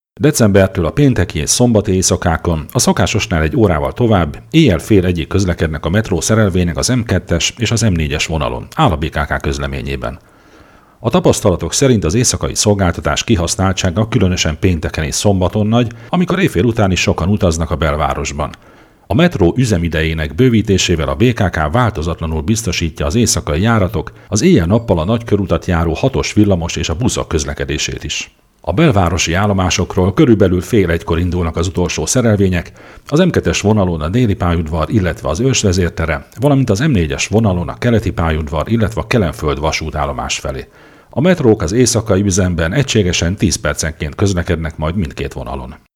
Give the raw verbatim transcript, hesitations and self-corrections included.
Decembertől a pénteki és szombati éjszakákon a szokásosnál egy órával tovább éjjel fél egyig közlekednek a metró szerelvények az em kettes és az em négyes vonalon, áll a bé ká ká közleményében. A tapasztalatok szerint az éjszakai szolgáltatás kihasználtsága különösen pénteken és szombaton nagy, amikor éjfél után is sokan utaznak a belvárosban. A metró üzemidejének bővítésével a bé ká ká változatlanul biztosítja az éjszakai járatok, az éjjel-nappal a nagykörutat járó hatos villamos és a buszok közlekedését is. A belvárosi állomásokról körülbelül fél egykor indulnak az utolsó szerelvények, az em kettes vonalon a déli pályaudvar, illetve az Ősvezértere, valamint az em négyes vonalon a keleti pályaudvar, illetve a Kelenföld vasútállomás felé. A metrók az éjszakai üzemben egységesen tíz percenként közlekednek majd mindkét vonalon.